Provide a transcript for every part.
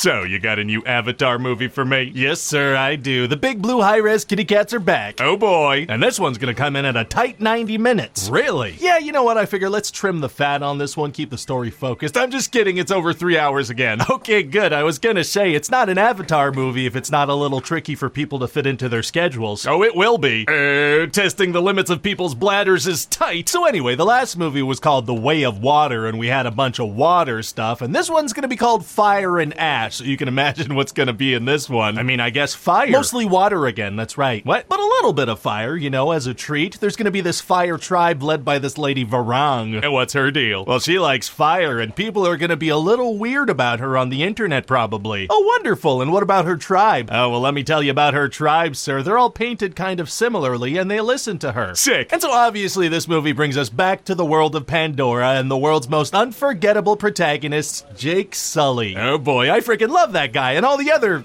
So, you got a new Avatar movie for me? Yes, sir, I do. The big blue high-res kitty cats are back. Oh boy. And this one's gonna come in at a tight 90 minutes. Really? Yeah, you know what? I figure let's trim the fat on this one, keep the story focused. I'm just kidding, it's over 3 hours again. Okay, good. I was gonna say, it's not an Avatar movie if it's not a little tricky for people to fit into their schedules. Oh, it will be. Testing the limits of people's bladders is tight. So anyway, the last movie was called The Way of Water, and we had a bunch of water stuff, and this one's gonna be called Fire and Ash, so you can imagine what's gonna be in this one. I mean, I guess fire. Mostly water again, that's right. What? But a little bit of fire, you know, as a treat. There's gonna be this fire tribe led by this lady Varang. And what's her deal? Well, she likes fire, and people are gonna be a little weird about her on the internet, probably. Oh, wonderful. And what about her tribe? Oh, well, let me tell you about her tribe, sir. They're all painted kind of similarly, and they listen to her. Sick. And so obviously this movie brings us back to the world of Pandora and the world's most unforgettable protagonist, Jake Sully. Oh boy, I freaking love that guy and all the other...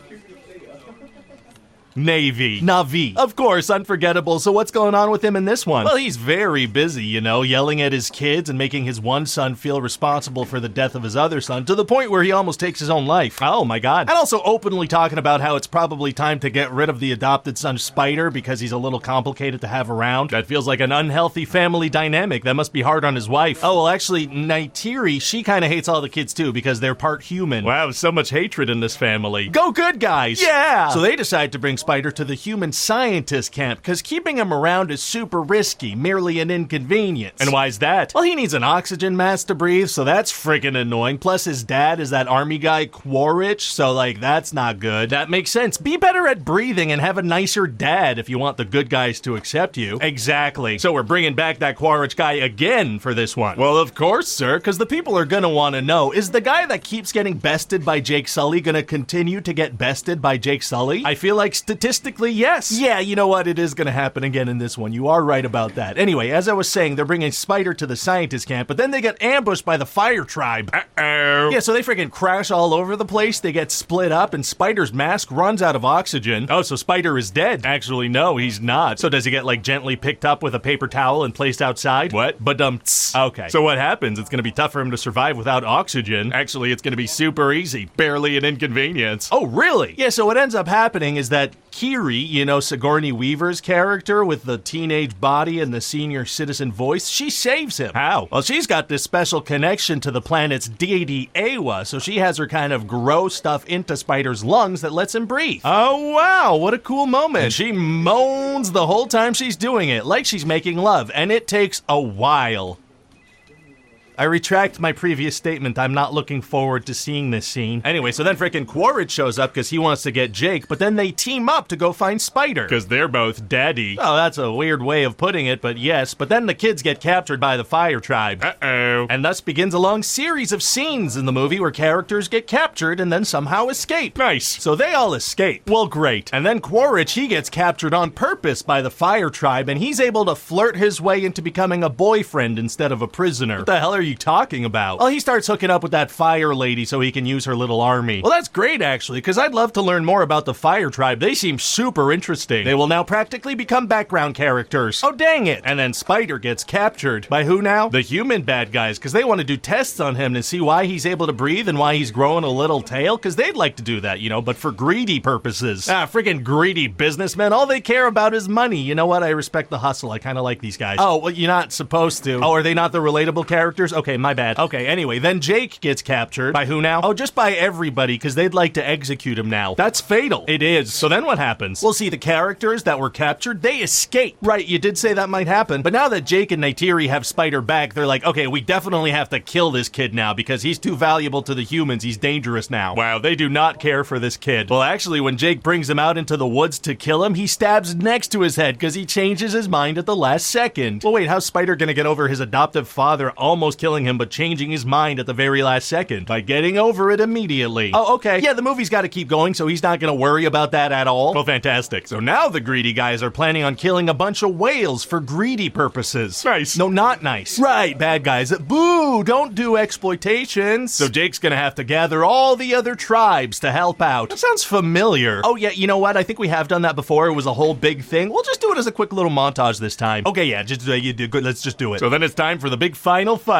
Na'vi. Of course, unforgettable. So what's going on with him in this one? Well, he's very busy, you know, yelling at his kids and making his one son feel responsible for the death of his other son, to the point where he almost takes his own life. Oh my god. And also openly talking about how it's probably time to get rid of the adopted son Spider because he's a little complicated to have around. That feels like an unhealthy family dynamic. That must be hard on his wife. Oh, well, actually, Neytiri, she kind of hates all the kids too because they're part human. Wow, so much hatred in this family. Go good, guys! Yeah! So they decide to bring Spider to the human scientist camp, because keeping him around is super risky, merely an inconvenience. And why's that? Well, he needs an oxygen mask to breathe, so that's friggin' annoying. Plus, his dad is that army guy Quaritch, so, like, that's not good. That makes sense. Be better at breathing and have a nicer dad if you want the good guys to accept you. Exactly. So we're bringing back that Quaritch guy again for this one. Well, of course, sir, because the people are gonna want to know, is the guy that keeps getting bested by Jake Sully gonna continue to get bested by Jake Sully? I feel like statistically, yes. Yeah, you know what? It is going to happen again in this one. You are right about that. Anyway, as I was saying, they're bringing Spider to the scientist camp, but then they get ambushed by the fire tribe. Uh-oh. Yeah, so they freaking crash all over the place. They get split up, and Spider's mask runs out of oxygen. Oh, so Spider is dead. Actually, no, he's not. So does he get, like, gently picked up with a paper towel and placed outside? What? Ba-dum-ts. Okay. So what happens? It's going to be tough for him to survive without oxygen. Actually, it's going to be super easy. Barely an inconvenience. Oh, really? Yeah, so what ends up happening is that Kiri, you know, Sigourney Weaver's character with the teenage body and the senior citizen voice, she saves him. How? Well, she's got this special connection to the planet's deity Awa, so she has her kind of grow stuff into Spider's lungs that lets him breathe. Oh, wow, what a cool moment. And she moans the whole time she's doing it, like she's making love, and it takes a while. I retract my previous statement. I'm not looking forward to seeing this scene. Anyway, so then frickin' Quaritch shows up because he wants to get Jake, but then they team up to go find Spider. Because they're both daddy. Oh, that's a weird way of putting it, but yes. But then the kids get captured by the fire tribe. Uh-oh. And thus begins a long series of scenes in the movie where characters get captured and then somehow escape. Nice. So they all escape. Well, great. And then Quaritch, he gets captured on purpose by the fire tribe, and he's able to flirt his way into becoming a boyfriend instead of a prisoner. What the hell are you talking about? Well, he starts hooking up with that fire lady so he can use her little army. Well, that's great, actually, because I'd love to learn more about the fire tribe. They seem super interesting. They will now practically become background characters. Oh, dang it. And then Spider gets captured. By who now? The human bad guys, because they want to do tests on him to see why he's able to breathe and why he's growing a little tail, because they'd like to do that, you know, but for greedy purposes. Freaking greedy businessmen. All they care about is money. You know what? I respect the hustle. I kind of like these guys. Oh, well, you're not supposed to. Oh, are they not the relatable characters? Okay, my bad. Okay, anyway, then Jake gets captured. By who now? Oh, just by everybody, because they'd like to execute him now. That's fatal. It is. So then what happens? Well, see, the characters that were captured, they escape. Right, you did say that might happen, but now that Jake and Neytiri have Spider back, they're like, okay, we definitely have to kill this kid now, because he's too valuable to the humans. He's dangerous now. Wow, they do not care for this kid. Well, actually, when Jake brings him out into the woods to kill him, he stabs next to his head, because he changes his mind at the last second. Well, wait, how's Spider gonna get over his adoptive father almost killing him, but changing his mind at the very last second? By getting over it immediately. Oh, okay. Yeah, the movie's got to keep going, so he's not going to worry about that at all. Well, fantastic. So now the greedy guys are planning on killing a bunch of whales for greedy purposes. Nice. No, not nice. Right, bad guys. Boo! Don't do exploitations. So Jake's going to have to gather all the other tribes to help out. That sounds familiar. Oh, yeah, you know what? I think we have done that before. It was a whole big thing. We'll just do it as a quick little montage this time. Okay, yeah, just you do good. Let's just do it. So then it's time for the big final fight.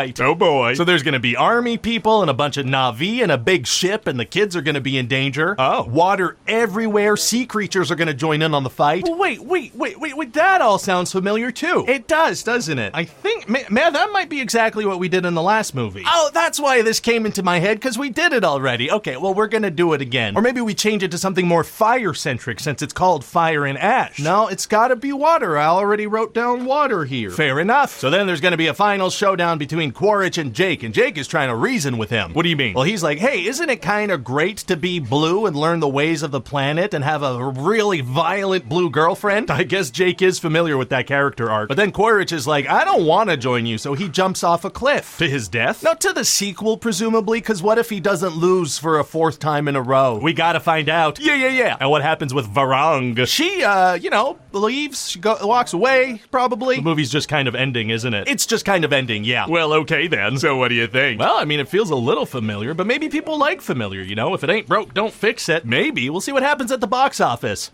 right. Oh boy. So there's gonna be army people and a bunch of Na'vi and a big ship, and the kids are gonna be in danger. Oh. Water everywhere. Sea creatures are gonna join in on the fight. Well, wait. That all sounds familiar too. It does, doesn't it? I think, man, that might be exactly what we did in the last movie. Oh, that's why this came into my head, because we did it already. Okay, well, we're gonna do it again. Or maybe we change it to something more fire-centric, since it's called Fire and Ash. No, it's gotta be water. I already wrote down water here. Fair enough. So then there's gonna be a final showdown between Quaritch and Jake is trying to reason with him. What do you mean? Well, he's like, hey, isn't it kind of great to be blue and learn the ways of the planet and have a really violent blue girlfriend? I guess Jake is familiar with that character arc. But then Quaritch is like, I don't want to join you, so he jumps off a cliff. To his death? No, to the sequel, presumably, because what if he doesn't lose for a fourth time in a row? We gotta find out. Yeah. And what happens with Varang? She, leaves, walks away, probably. The movie's just kind of ending, isn't it? It's just kind of ending, yeah. Well, okay then. So what do you think? Well, I mean, it feels a little familiar, but maybe people like familiar, you know? If it ain't broke, don't fix it. Maybe. We'll see what happens at the box office.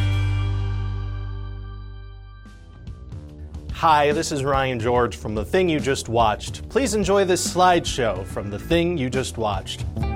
Hi, this is Ryan George from The Thing You Just Watched. Please enjoy this slideshow from The Thing You Just Watched.